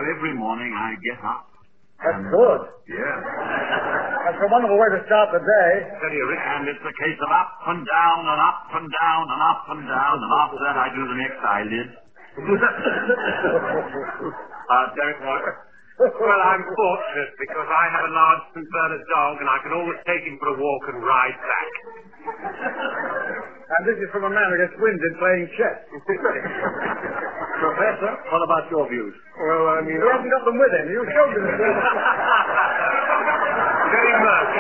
every morning I get up. That's good. Yeah. That's a wonderful way to start the day. Steady, Rick. And it's a case of up and down and up and down and up and down, and after that I do the next eyelid. Derek Walker. Well, I'm fortunate because I have a large St. Bernard dog and I can always take him for a walk and ride back. And this is from a man who gets winded playing chess. Professor, what about your views? Well, I mean... He hasn't got them with him. You showed them. Very much.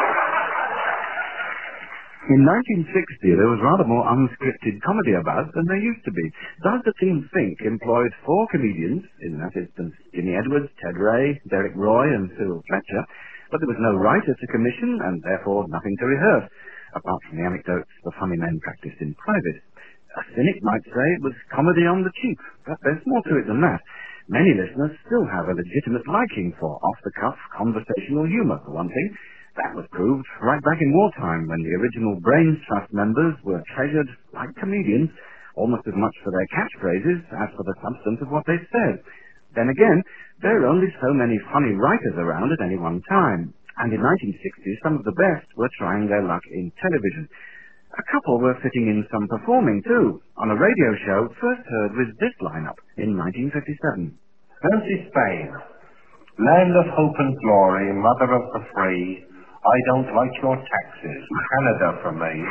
In 1960, there was rather more unscripted comedy about than there used to be. Thus, the team Think employed 4 comedians, in that instance Jimmy Edwards, Ted Ray, Derek Roy and Cyril Fletcher, but there was no writer to commission and therefore nothing to rehearse, apart from the anecdotes the funny men practiced in private. A cynic might say it was comedy on the cheap, but there's more to it than that. Many listeners still have a legitimate liking for off-the-cuff conversational humour, for one thing. That was proved right back in wartime when the original Brains Trust members were treasured like comedians, almost as much for their catchphrases as for the substance of what they said. Then again, there are only so many funny writers around at any one time, and in 1960 some of the best were trying their luck in television. A couple were fitting in some performing too, on a radio show first heard with this lineup in 1957. Nancy Spain, land of hope and glory, mother of the free, I don't like your taxes. Canada for me.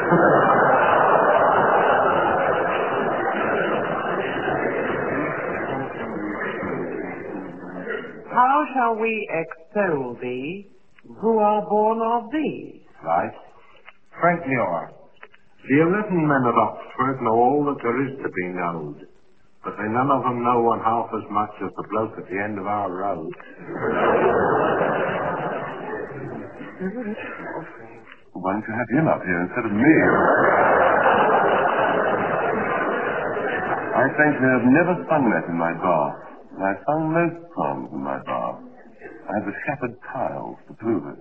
How shall we extol thee, who are born of thee? Right. Frank Muir. The 11 men at Oxford know all that there is to be known, but they none of them know one half as much as the bloke at the end of our road. Why don't you have him up here instead of me? I frankly have never sung that in my bar. I've sung most songs in my bar. I have the shattered tiles to prove it.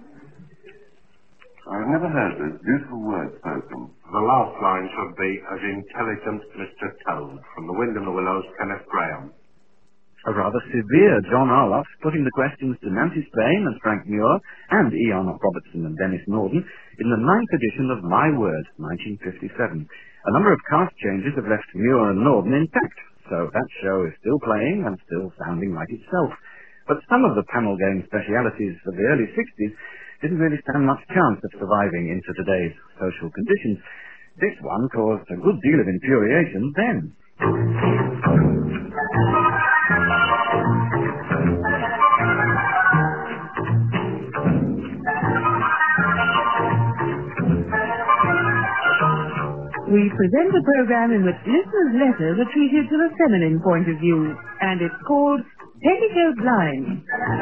I've never heard those beautiful words spoken. The last line should be, as intelligent Mr. Toad, from The Wind in the Willows, Kenneth Graham. A rather severe John Arloff putting the questions to Nancy Spain and Frank Muir and Ian Robertson and Dennis Norden in the 9th edition of My Word, 1957. A number of cast changes have left Muir and Norden intact, so that show is still playing and still sounding like itself. But some of the panel game specialities of the early 60s didn't really stand much chance of surviving into today's social conditions. This one caused a good deal of infuriation then. We present a program in which listeners' letters are treated to the feminine point of view, and it's called Petticoat Lines.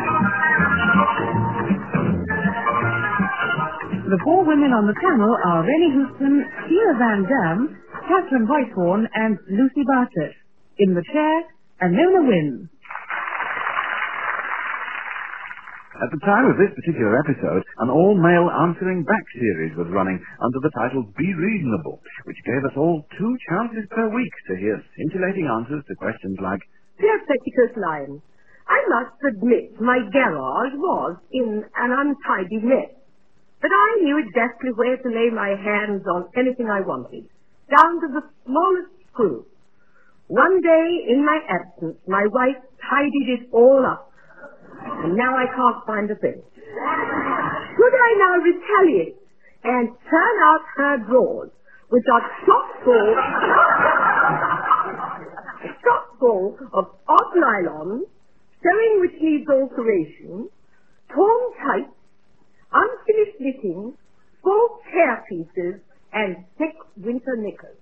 The 4 women on the panel are Rennie Houston, Sheila Van Dam, Catherine Whitehorn, and Lucy Bartlett. In the chair, Anona Wynne. At the time of this particular episode, an all-male answering back series was running under the title Be Reasonable, which gave us all 2 chances per week to hear scintillating answers to questions like, Dear Petticoat Lion, I must admit my garage was in an untidy mess, but I knew exactly where to lay my hands on anything I wanted, down to the smallest screw. One day, in my absence, my wife tidied it all up, and now I can't find a thing. Could I now retaliate and turn out her drawers, which are chock full of odd nylon, sewing which needs alteration, torn tights, unfinished knitting, false hair pieces, and thick winter knickers?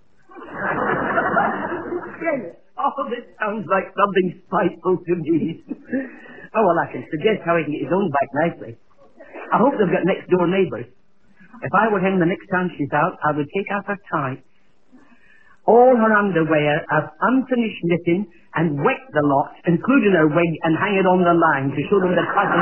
Dennis. Oh, this sounds like something spiteful to me. Oh, well, I can suggest how he can get his own back nicely. I hope they've got next-door neighbours. If I were him the next time she's out, I would take out her tights, all her underwear of unfinished knitting, and wet the lot, including her wig, and hang it on the line to show them the cousin.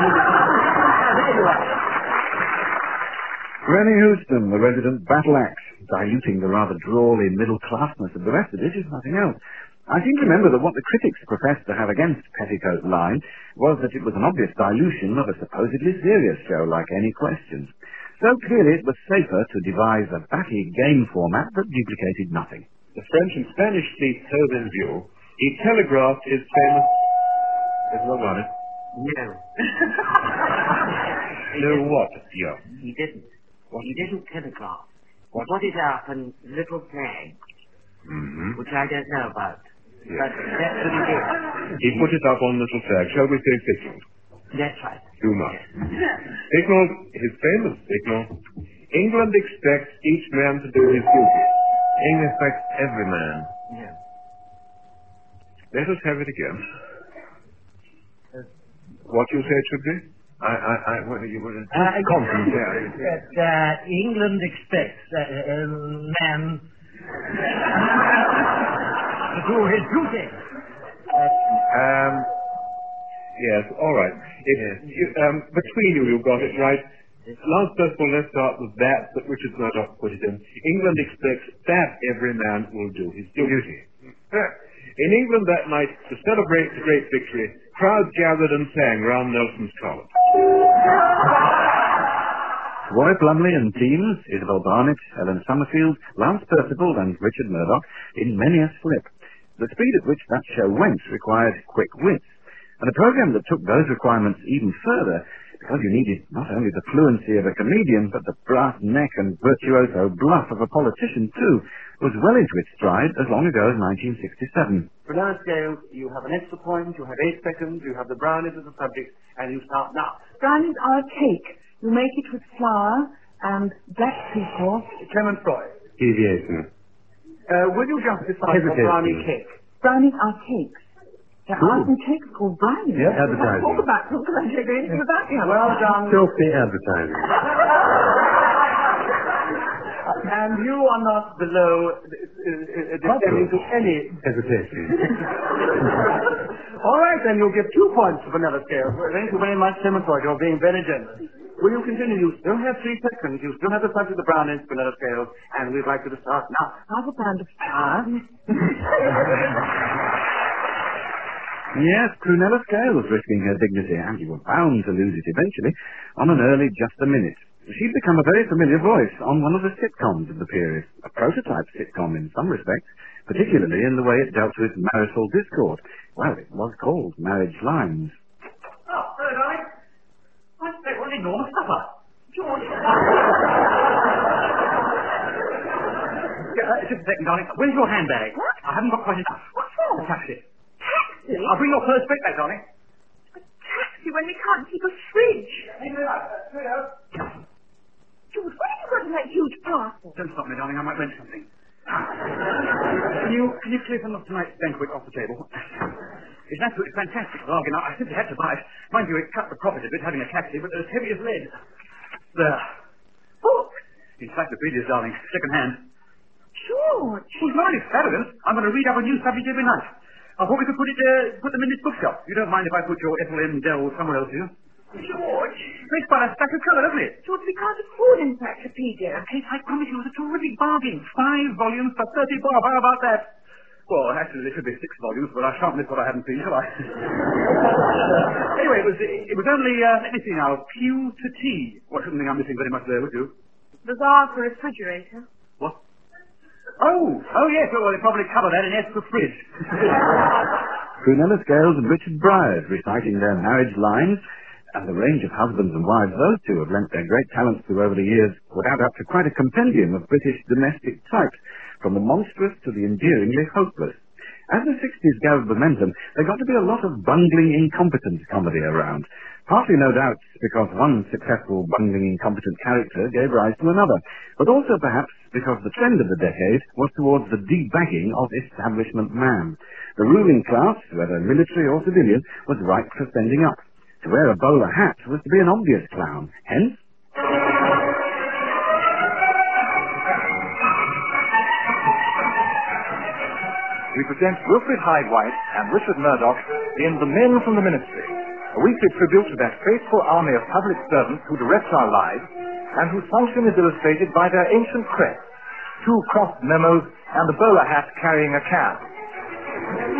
Rennie Houston, the resident battle axe, diluting the rather drawly middle-classness of the rest of it, if nothing else. I seem to remember that what the critics professed to have against Petticoat Line was that it was an obvious dilution of a supposedly serious show like Any Questions. So clearly it was safer to devise a batty game format that duplicated nothing. The French and Spanish fleets hove in view. He telegraphed his famous... There's no on it. No. No what, yeah? He didn't. What? He didn't telegraph. What? Put it up on little flag, which I don't know about. Yes. But that's what he did. He put it up on little flag. Shall we say signal? That's right. Do not. Signal, his famous signal. England expects each man to do his duty. England expects every man. Yeah. Let us have it again. What you say it should be? What you were confident. England expects man to do his duty. Yes, all right. Between you got it right. Last Thursday, let's start with that Richard Murdoch put it in. England expects that every man will do his duty. In England that night, to celebrate the great victory, crowds gathered and sang round Nelson's Column. Roy Plumley and teams, Isabel Barnett, Helen Summerfield, Lance Percival and Richard Murdoch in many a slip. The speed at which that show went required quick wits, and a program that took those requirements even further, because you needed not only the fluency of a comedian, but the brass neck and virtuoso bluff of a politician too, was well into its stride as long ago as 1967. For now scales, you have an extra point, you have 8 seconds, you have the brownies as a subject, and you start now. Brownies are a cake. You make it with flour and black treacle. Clement Freud. Deviation. Will you just decide for brownie cake? Brownies are cakes. There are some cakes called brownies. Yes, advertising. Talk about them, because I don't know anything about them. Well done. Filthy advertising. And you are not below descending to any hesitation. All right, then you'll get 2 points for vanilla scale. Thank you very much, Clement Freud. You're being very generous. Will you continue? You still have 3 seconds. You still have the subject of the brownies, vanilla scales, and we'd like you to start now. Half a pound of flour. Yes, Prunella Scale was risking her dignity, and you were bound to lose it eventually, on an early Just a Minute. She'd become a very familiar voice on one of the sitcoms of the period, a prototype sitcom in some respects, particularly in the way it dealt with marital discord. Well, it was called Marriage Lines. Oh, hello, darling. What an enormous supper. George. Just a second, darling. Where's your handbag? What? I haven't got quite enough. What for? A taxi. Taxi? I'll bring your purse straight back, darling. A taxi when we can't keep a fridge. George, what have you got in that huge parcel? Don't stop me, darling. I might rent something. Can you clear some of tonight's banquet off the table? It's an absolutely fantastic bargain. I simply had to buy it. Mind you, it cut the profit a bit having a taxi, but they're as heavy as lead. There. Books? Encyclopedias, darling. Second hand. George. Well, not extravagant. I'm going to read up a new subject every night. I thought we could put them in this bookshop. You don't mind if I put your Ethel M. Dell somewhere else, do you? George. It's quite a stack of colour, isn't it? George, we can't afford encyclopedia. Kate, I promise you it was a terrific bargain. 5 volumes for 30 bob. How about that? Well, actually, there should be 6 volumes, but I shan't miss what I haven't seen, shall I? Anyway, it was only, let me see now, Q to T. Well, I shouldn't think I'm missing very much there, would you? Bazaar for refrigerator. What? Oh, yes, well, they probably cover that in S for fridge. Prunella Scales and Richard Bryars reciting their marriage lines, and the range of husbands and wives those two have lent their great talents to over the years would add up to quite a compendium of British domestic types, from the monstrous to the endearingly hopeless. As the 60s gathered momentum, there got to be a lot of bungling incompetent comedy around, partly no doubt because one successful bungling incompetent character gave rise to another, but also perhaps because the trend of the decade was towards the debagging of establishment man. The ruling class, whether military or civilian, was ripe for sending up. To wear a bowler hat was to be an obvious clown, hence... We present Wilfrid Hyde-White and Richard Murdoch in The Men from the Ministry, a weekly tribute to that faithful army of public servants who direct our lives and whose function is illustrated by their ancient crest, 2 crossed memos and the bowler hat carrying a can.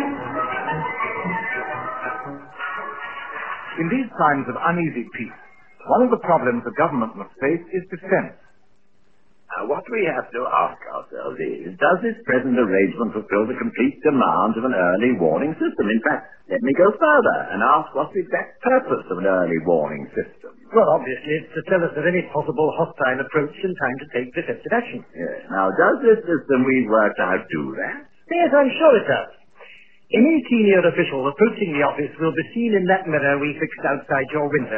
In these times of uneasy peace, one of the problems the government must face is defense. What we have to ask ourselves is, does this present arrangement fulfill the complete demands of an early warning system? In fact, let me go further and ask what's the exact purpose of an early warning system. Well, obviously, it's to tell us of any possible hostile approach in time to take defensive action. Yes. Now, does this system we've worked out do that? Yes, I'm sure it does. Any senior official approaching the office will be seen in that mirror we fixed outside your window.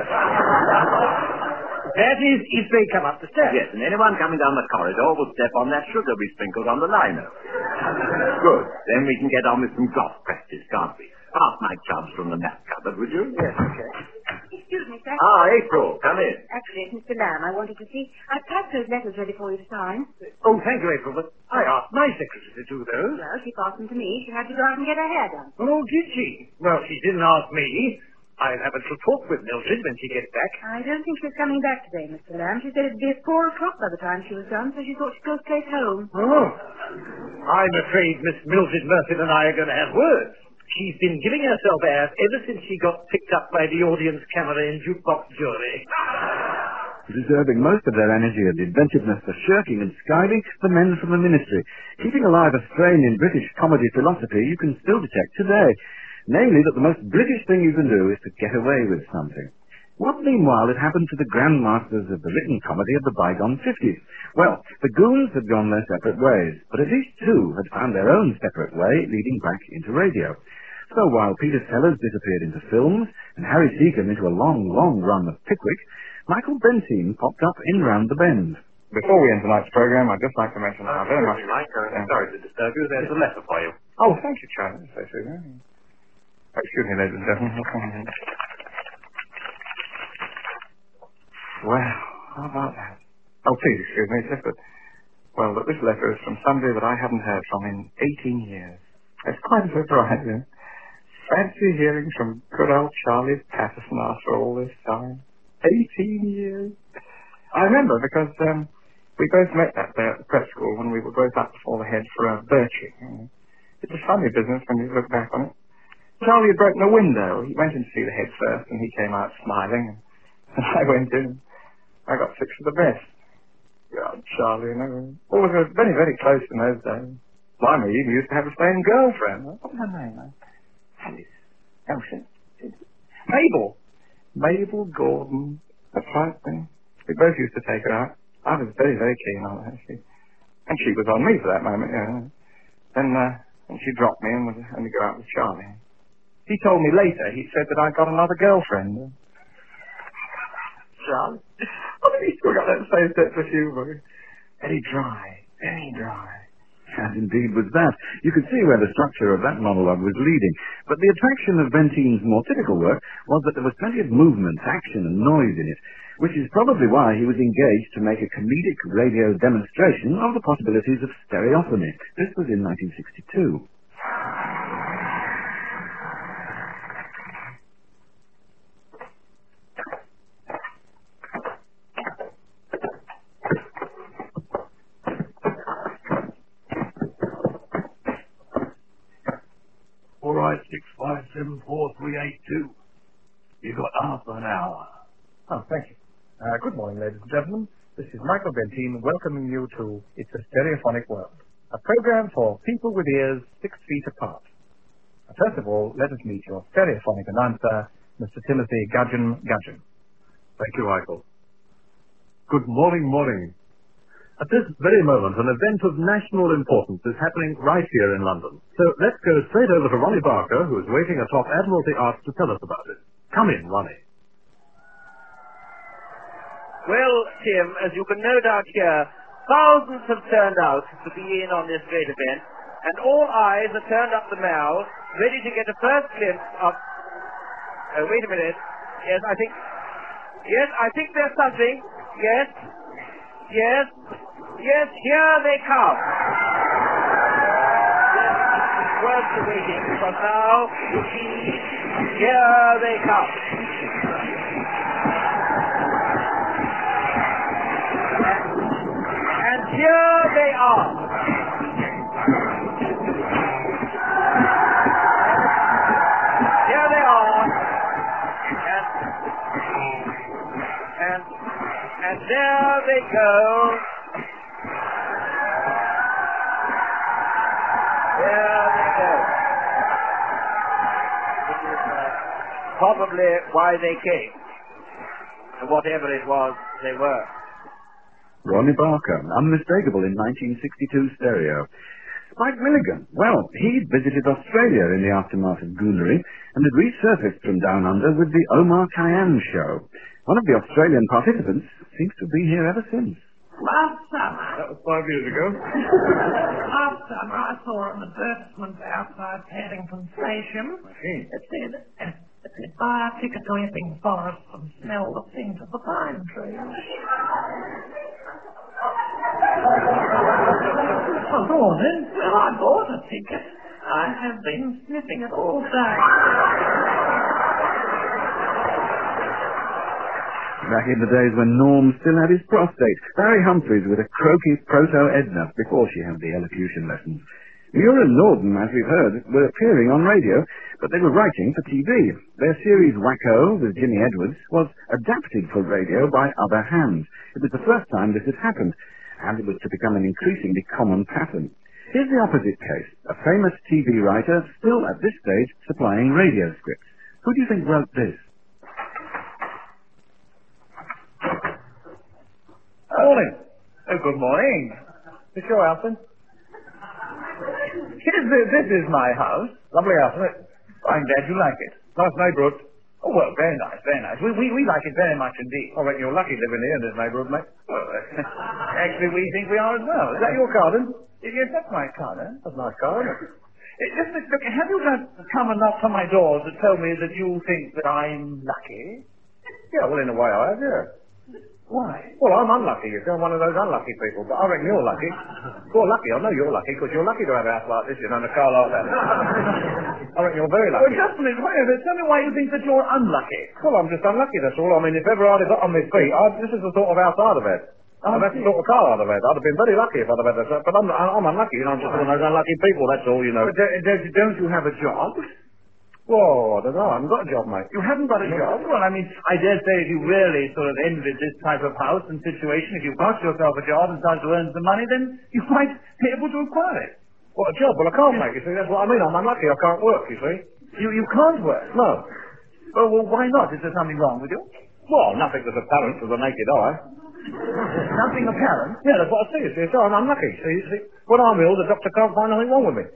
That is, if they come up the stairs. Yes, and anyone coming down the corridor will step on that sugar we sprinkled on the lino. Good. Then we can get on with some golf practice, can't we? Pass my chubs from the map cupboard, would you? Yes, okay. Excuse me, sir. April, come in. Actually, it's Mr. Lamb I wanted to see. I've typed those letters ready for you to sign. Oh, thank you, April, but I asked my secretary to do those. Well, she passed them to me. She had to go out and get her hair done. Oh, did she? Well, she didn't ask me. I'll have a little talk with Mildred when she gets back. I don't think she's coming back today, Mr. Lamb. She said it'd be at 4 o'clock by the time she was done, so she thought she'd go straight home. Oh. I'm afraid Miss Mildred Murphy and I are going to have words. She's been giving herself airs ever since she got picked up by the audience camera and jukebox jury. Reserving most of their energy and inventiveness for shirking and skiving, the men from the ministry, keeping alive a strain in British comedy philosophy you can still detect today. Namely, that the most British thing you can do is to get away with something. What, meanwhile, had happened to the grandmasters of the written comedy of the bygone 50s? Well, the goons had gone their separate ways, but at least two had found their own separate way leading back into radio. So while Peter Sellers disappeared into films, and Harry Seacombe into a long, long run of Pickwick, Michael Bentine popped up in Round the Bend. Before we end tonight's programme, I'd just like to mention how very much... Mike, sorry to disturb you. There's a letter for you. Oh, thank you, Charlie. So sweet. Excuse me, ladies and gentlemen. Well, how about that? Oh, please excuse me, it's just that... Well, this letter is from somebody that I haven't heard from in 18 years. It's quite a surprise, you know. Fancy hearing from good old Charlie Patterson after all this time. 18 years. I remember because we both met that day at the prep school when we were both up before the head for a birching. It's a funny business when you look back on it. Charlie had broken a window. He went in to see the head first, and he came out smiling. And I went in. I got fixed for the best. God, Charlie, you know. Always very, very close in those days. Blimey, he even used to have the same girlfriend. What was her name? Alice. Oh, shit. Mabel. Mabel Gordon. That's right, then. We both used to take her out. I was very, very keen on her. And she was on me for that moment, you know. Then she dropped me and would only go out with Charlie. He told me later, he said that I'd got another girlfriend. Charlie? Oh, he still got that same sense of humour. Very dry, very dry. And indeed was that. You could see where the structure of that monologue was leading. But the attraction of Bentine's more typical work was that there was plenty of movement, action and noise in it, which is probably why he was engaged to make a comedic radio demonstration of the possibilities of stereophony. This was in 1962. All right, 6574382. You've got half an hour. Oh, thank you. Good morning, ladies and gentlemen. This is Michael Bentine welcoming you to It's a Stereophonic World, a program for people with ears 6 feet apart. First of all, let us meet your stereophonic announcer, Mr. Timothy Gudgeon. Thank you, Michael. Good morning. At this very moment, an event of national importance is happening right here in London. So let's go straight over to Ronnie Barker, who is waiting atop Admiralty Arch to tell us about it. Come in, Ronnie. Well, Tim, as you can no doubt hear, thousands have turned out to be in on this great event, and all eyes are turned up the Mall, ready to get a first glimpse of... Oh, wait a minute. Yes, I think there's something. Yes, here they come. Words are waiting, because now, you see, here they come. And here they are. Here they are. And There they go. There they go. This is probably why they came. And whatever it was, they were. Ronnie Barker, unmistakable in 1962 stereo. Spike Milligan, well, he'd visited Australia in the aftermath of Goonery and had resurfaced from down under with the Omar Khayyam show. One of the Australian participants seems to be here ever since. Last summer. That was 5 years ago. Last summer I saw an advertisement outside Paddington Station. It said, buy a ticket to Epping Forest and smell the scent of the pine trees. Oh, go on then. Well, I bought a ticket. I have been sniffing it all day. Back in the days when Norm still had his prostate, Barry Humphries with a croaky proto-Edna before she had the elocution lessons. Muir and Norden, as we've heard, were appearing on radio, but they were writing for TV. Their series Wacko with Jimmy Edwards was adapted for radio by other hands. It was the first time this had happened, and it was to become an increasingly common pattern. Here's the opposite case, a famous TV writer still at this stage supplying radio scripts. Who do you think wrote this? Morning. Oh, good morning. Mr. Alton. This is my house. Lovely house, isn't it? I'm glad you like it. Nice neighbourhood. Oh, well, very nice, very nice. We like it very much indeed. I reckon you're lucky living here in this neighbourhood, mate. Well, actually, we think we are as well. Is that your garden? Yes, that's my garden. That's a nice garden. Just look, have you come and knocked on my door to tell me that you think that I'm lucky? Yeah, well, in a way I have, yeah. Why? Well, I'm unlucky. You're one of those unlucky people, but I reckon you're lucky. You're lucky. I know you're lucky, because you're lucky to have a house like this, you know, and a car like that. I reckon you're very lucky. Well, just a minute. Wait a minute. Tell me why you think that you're unlucky. Well, I'm just unlucky, that's all. I mean, if ever I'd have got on my feet, this is the sort of house I'd have had. I've had the sort of car I'd have had. I'd have been very lucky if I'd have had that. But I'm unlucky, you know. I'm just one of those unlucky people, that's all, you know. But don't you have a job? Well, I don't know. I haven't got a job, mate. You haven't got a job? Well, I mean, I dare say if you really sort of envied this type of house and situation, if you got yourself a job and started to earn some money, then you might be able to acquire it. What, a job? Well, I can't, mate, you see. That's what I mean. I'm unlucky. I can't work, you see. You can't work? No. Well, why not? Is there something wrong with you? Well, nothing that's apparent to the naked eye. Nothing apparent? Yeah, that's what I see, you see. So I'm unlucky. See, when I'm ill, the doctor can't find anything wrong with me.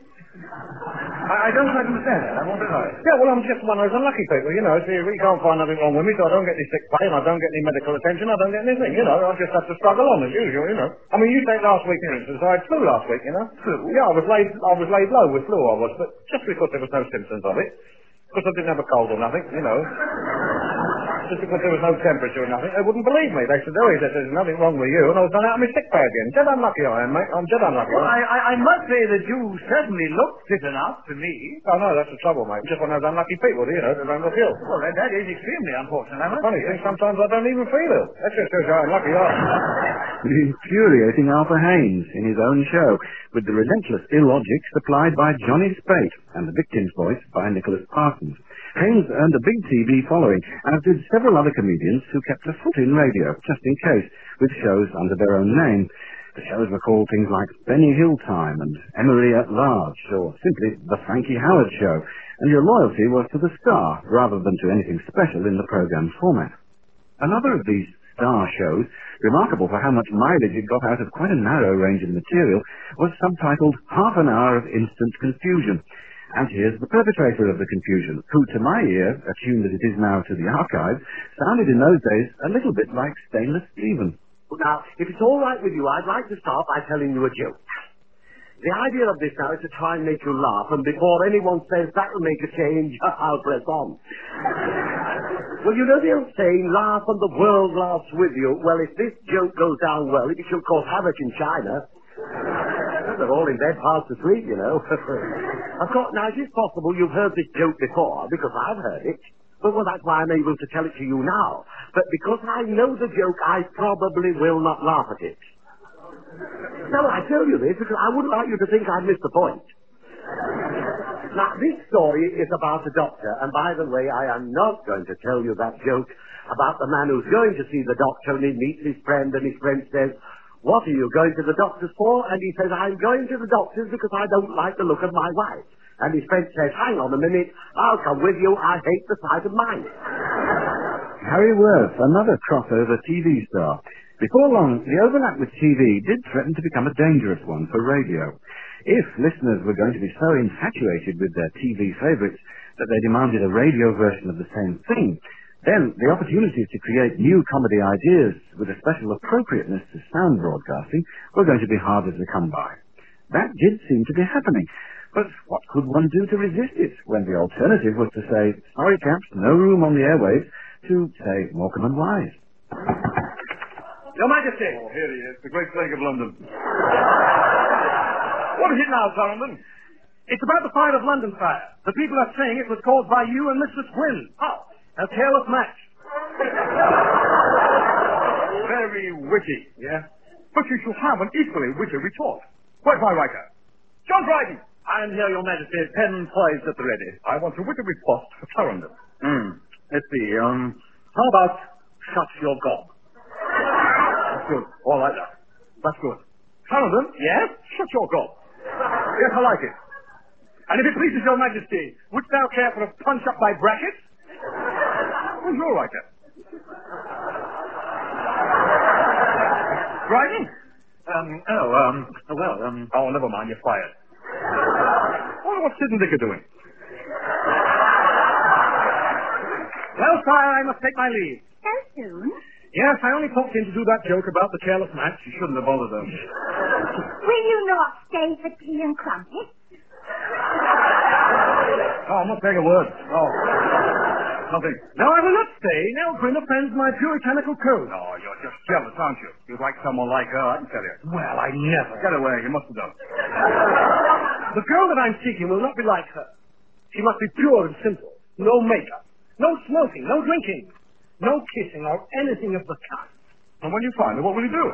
I don't quite understand that. I want to know. Yeah, well, I'm just one of those unlucky people, you know. See, you can't find nothing wrong with me, so I don't get any sick pay, and I don't get any medical attention, I don't get anything, you know. I just have to struggle on as usual, you know. I mean, you take last week, for instance. I had flu last week, you know. Flu? Yeah, I was laid low with flu, I was, but just because there was no symptoms of it. Because I didn't have a cold or nothing, you know. Just because there was no temperature or nothing, they wouldn't believe me. They said, oh, he said, there's nothing wrong with you, and I was done out of my sick pay again. Dead unlucky I am, mate. I'm dead unlucky. Well, I must say that you certainly look fit enough to me. Oh, no, that's the trouble, mate. Just one of those unlucky people, you know, that don't look ill. Well, that is extremely unfortunate, I must say. Funny thing, sometimes I don't even feel ill. That just shows how unlucky I am. The infuriating Arthur Haynes in his own show, with the relentless illogic supplied by Johnny Spate and the victim's voice by Nicholas Parsons. Haynes earned a big TV following, as did several other comedians who kept a foot in radio, just in case, with shows under their own name. The shows were called things like Benny Hill Time and Emery at Large, or simply The Frankie Howard Show, and your loyalty was to the star, rather than to anything special in the program's format. Another of these star shows, remarkable for how much mileage it got out of quite a narrow range of material, was subtitled Half an Hour of Instant Confusion. And here's the perpetrator of the confusion, who, to my ear, attuned as it is now to the archives, sounded in those days a little bit like Stainless Stephen. Now, if it's all right with you, I'd like to start by telling you a joke. The idea of this now is to try and make you laugh, and before anyone says that'll make a change, I'll press on. Well, you know the old saying, laugh and the world laughs with you. Well, if this joke goes down well, it shall cause havoc in China. They're all in bed fast asleep, you know. Of course, now, it is possible you've heard this joke before, because I've heard it. But, well, that's why I'm able to tell it to you now. But because I know the joke, I probably will not laugh at it. Now, I tell you this because I wouldn't like you to think I missed the point. Now, this story is about a doctor, and by the way, I am not going to tell you that joke about the man who's going to see the doctor and he meets his friend and his friend says, "What are you going to the doctor's for?" And he says, "I'm going to the doctor's because I don't like the look of my wife." And his friend says, "Hang on a minute, I'll come with you, I hate the sight of mine." Harry Worth, another crossover TV star. Before long, the overlap with TV did threaten to become a dangerous one for radio. If listeners were going to be so infatuated with their TV favourites that they demanded a radio version of the same thing, then the opportunities to create new comedy ideas with a special appropriateness to sound broadcasting were going to be harder to come by. That did seem to be happening, but what could one do to resist it when the alternative was to say, "Sorry, chaps, no room on the airwaves," to say, "Morecambe and Wise." Your Majesty! Oh, here he is, the great plague of London. What is it now, Clarendon? It's about the fire of London fire. The people are saying it was caused by you and Mistress Gwynne. Oh, a careless match. Very witty, yeah? But you shall have an equally witty retort. Where's my writer? John Dryden! I am here, Your Majesty. Pen poised at the ready. I want a witty riposte for Clarendon. Let's see, how about shut your gob? That's good. All right, that's good. Clarendon? Yes? Shut your gob. Yes, I like it. And if it pleases Your Majesty, wouldst thou care for a punch up by brackets? Who's your writer? Dryden? Oh, never mind, you're fired. What's Sid and Dick are doing? Well, sire, I must take my leave. So soon? Yes, I only popped in to do that joke about the careless match. You shouldn't have bothered them. Will you not stay for tea and crumpets? Oh, I'm not saying a word. Oh. Nothing. No, I will not stay. Nell Gwynne offends my puritanical code. Oh, you're just jealous, aren't you? You'd like someone like her, I can tell you. Well, I never. Get away, you must have done. The girl that I'm seeking will not be like her. She must be pure and simple. No makeup. No smoking. No drinking. No kissing or anything of the kind. And when you find her, what will you do?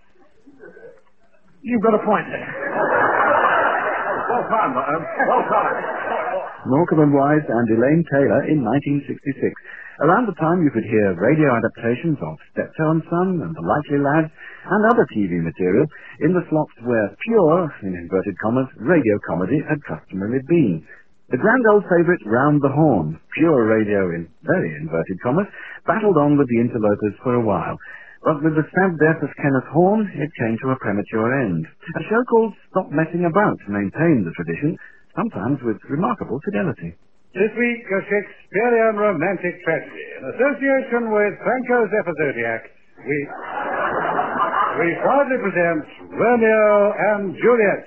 You've got a point there. Well timed, well timed. Morecambe and Wise and Elaine Taylor in 1966. Around the time you could hear radio adaptations of Steptoe and Son and The Likely Lads and other TV material in the slots where pure, in inverted commas, radio comedy had customarily been. The grand old favourite Round the Horn, pure radio in very inverted commas, battled on with the interlopers for a while. But with the sad death of Kenneth Horne, it came to a premature end. A show called Stop Messing About maintained the tradition, sometimes with remarkable fidelity. This week, a Shakespearean romantic tragedy. In association with Franco's Episodiac, we proudly present Romeo and Juliet.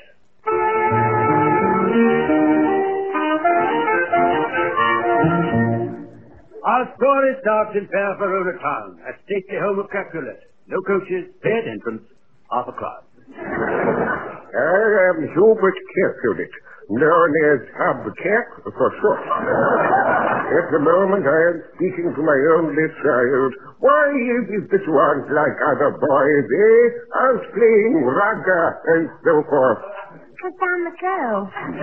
Our story starts in fair Verona town, at stately home of Capulet. No coaches, paid entrance, half a crowd. I am Hubert Capulet, known as Hub Cap for short. At the moment I am speaking to my only child. Why is it that you aren't like other boys, eh? Out playing ragga and so forth. Because I'm a girl.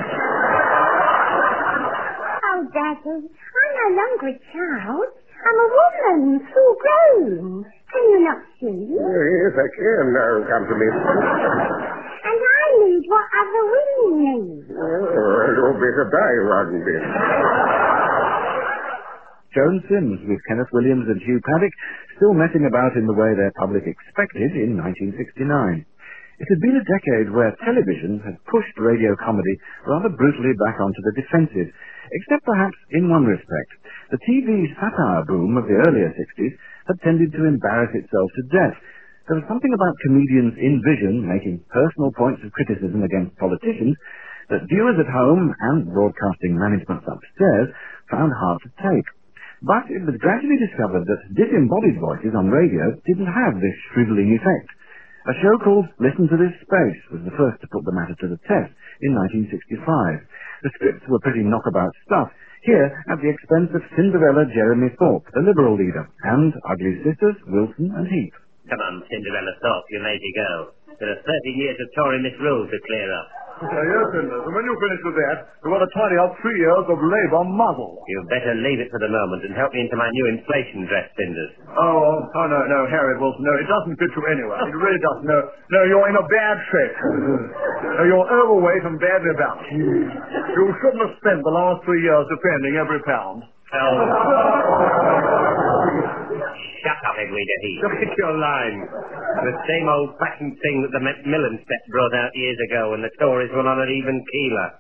Oh, Daddy, I'm no longer a child. I'm a woman, full grown. Can you not see? Yes, I can now, come to me. And I need what other women need. Oh, you'll better die one then. Joan Sims with Kenneth Williams and Hugh Paddock still messing about in the way their public expected in 1969. It had been a decade where television had pushed radio comedy rather brutally back onto the defensive, except perhaps in one respect. The TV satire boom of the earlier 60s had tended to embarrass itself to death. There was something about comedians in vision making personal points of criticism against politicians that viewers at home and broadcasting managements upstairs found hard to take. But it was gradually discovered that disembodied voices on radio didn't have this shriveling effect. A show called Listen to This Space was the first to put the matter to the test in 1965. The scripts were pretty knockabout stuff, here at the expense of Cinderella Jeremy Thorpe, the Liberal leader, and ugly sisters Wilson and Heath. Come on, Cinderella Thorpe, you lazy girl. There are 30 years of Tory misrule to clear up. Yes, Flinders, and when you finish with that, we want to tidy up 3 years of Labour muddle. You'd better leave it for the moment and help me into my new inflation dress, Flinders. Oh, no, Harry Wilson, no, it doesn't fit you anyway. It really doesn't. No, you're in a bad shape. No, you're overweight and badly balanced. You shouldn't have spent the last 3 years defending every pound. Shut up, Edwina Heath. Look at your line. The same old-fashioned thing that the Macmillan set brought out years ago when the Tories were on an even keeler.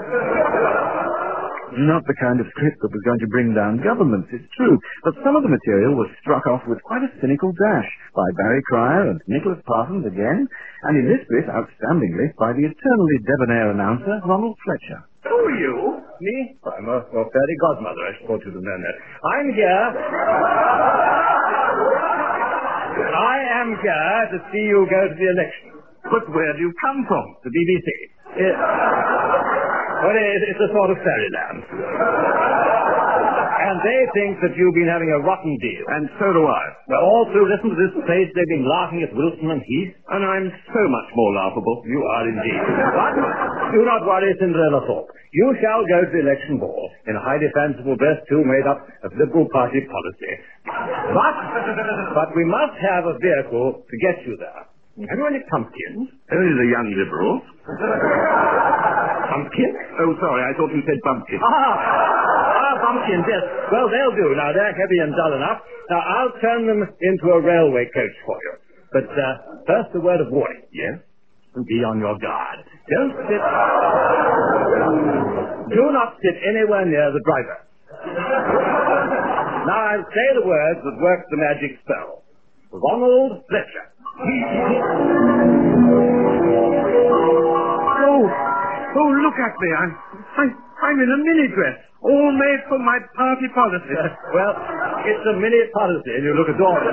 Not the kind of script that was going to bring down governments, it's true, but some of the material was struck off with quite a cynical dash by Barry Cryer and Nicholas Parsons again, and in this bit, outstandingly, by the eternally debonair announcer, Ronald Fletcher. Who are you? Me? I'm a fairy godmother, I suppose you'd have known that. I'm here. I am here to see you go to the election. But where do you come from? The BBC. Well, it's a sort of fairyland. And they think that you've been having a rotten deal. And so do I. Well, all through, listen to this place, they've been laughing at Wilson and Heath, and I'm so much more laughable. You are indeed. But do not worry, Cinderella Thorpe. You shall go to the election ball in a highly fanciful dress, too, made up of Liberal Party policy. But we must have a vehicle to get you there. Have you any pumpkins? Only the young Liberals. Pumpkin? Oh, sorry, I thought you said pumpkin. Pumpkins, yes. Well, they'll do. Now, they're heavy and dull enough. Now, I'll turn them into a railway coach for you. But first, a word of warning. Yes? Be on your guard. Don't sit... Do not sit anywhere near the driver. Now, I'll say the words that work the magic spell. Ronald Fletcher. Oh, look at me. I'm in a mini dress. All made for my party policy. Well, it's a mini policy and you look adorable.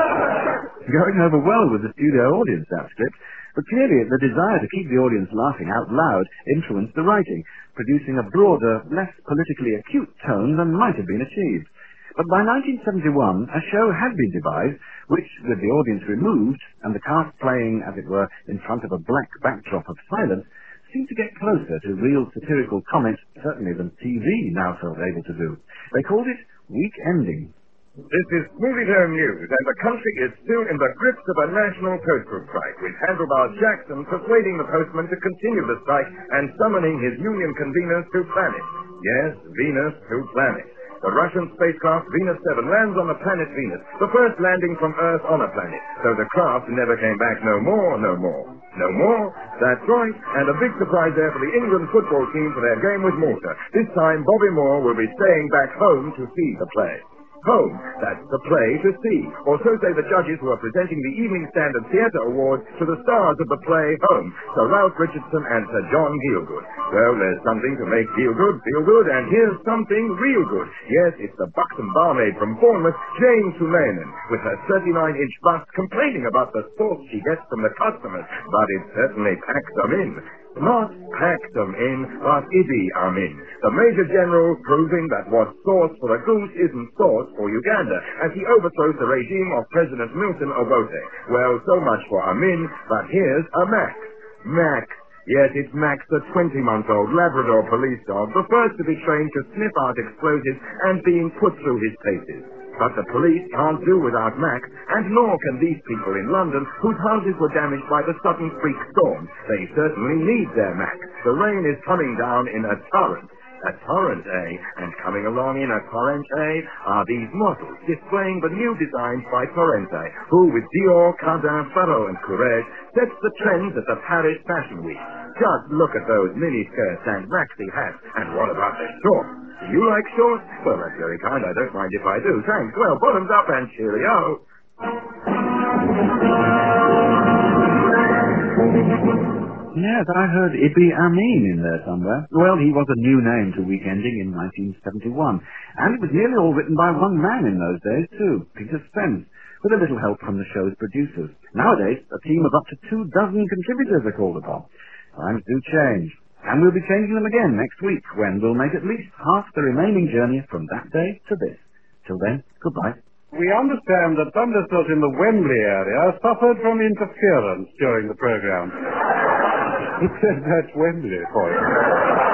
Going over well with the studio audience, that script. But clearly the desire to keep the audience laughing out loud influenced the writing, producing a broader, less politically acute tone than might have been achieved. But by 1971, a show had been devised which, with the audience removed and the cast playing, as it were, in front of a black backdrop of silence, seemed to get closer to real satirical comment, certainly, than TV now felt able to do. They called it Week Ending. This is Movie Home News, and the country is still in the grips of a national postal strike, with Handlebar Jackson persuading the postman to continue the strike and summoning his union conveners to planet. Yes, Venus to planet. The Russian spacecraft Venus 7 lands on the planet Venus, the first landing from Earth on a planet. So the craft never came back no more. No more? That's right. And a big surprise there for the England football team for their game with Malta. This time, Bobby Moore will be staying back home to see the play. Home, that's the play to see. Or so say the judges who are presenting the Evening Standard Theatre Award to the stars of the play Home, Sir Ralph Richardson and Sir John Gielgud. Well, there's something to make Gielgud feel good, and here's something real good. Yes, it's the buxom barmaid from Bournemouth, Jane Suleiman, with her 39-inch bust complaining about the sauce she gets from the customers, but it certainly packs them in. Not packed them in, but Idi Amin, the Major General, proving that what's sauce for a goose isn't sauce for Uganda, as he overthrows the regime of President Milton Obote. Well, so much for Amin, but here's a Max. Max. Yes, it's Max, the 20-month-old Labrador police dog, the first to be trained to sniff out explosives and being put through his paces. But the police can't do without Max, and nor can these people in London whose houses were damaged by the sudden freak storm. They certainly need their Max. The rain is coming down in a torrent. A torrent, eh? And coming along in a torrent, eh? Are these models displaying the new designs by Torrente, who with Dior, Cardin, Farrow and Courrèges sets the trends at the Paris Fashion Week. Just look at those mini-skirts and maxi hats. And what about the shorts? Do you like shorts? Well, that's very kind. I don't mind if I do. Thanks. Well, bottoms up and cheerio. Yes, I heard Idi Amin in there somewhere. Well, he was a new name to Week Ending in 1971. And it was nearly all written by one man in those days, too, Peter Spence, with a little help from the show's producers. Nowadays, a team of up to 24 contributors are called upon. Times do change. And we'll be changing them again next week, when we'll make at least half the remaining journey from that day to this. Till then, goodbye. We understand that some listeners in the Wembley area suffered from interference during the program. He said that's Wembley for you.